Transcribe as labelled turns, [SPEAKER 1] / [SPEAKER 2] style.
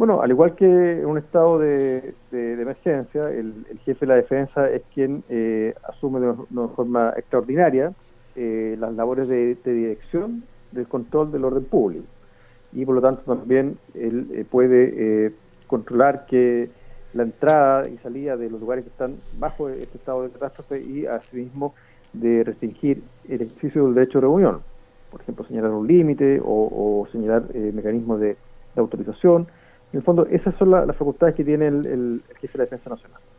[SPEAKER 1] Bueno, al igual que en un estado de emergencia, el jefe de la defensa es quien asume de una forma extraordinaria las labores de dirección del control del orden público. Y por lo tanto también él puede controlar que la entrada y salida de los lugares que están bajo este estado de catástrofe y asimismo de restringir el ejercicio del derecho de reunión. Por ejemplo, señalar un límite o señalar mecanismos de autorización. En el fondo, esas son las facultades que tiene el jefe de la Defensa Nacional.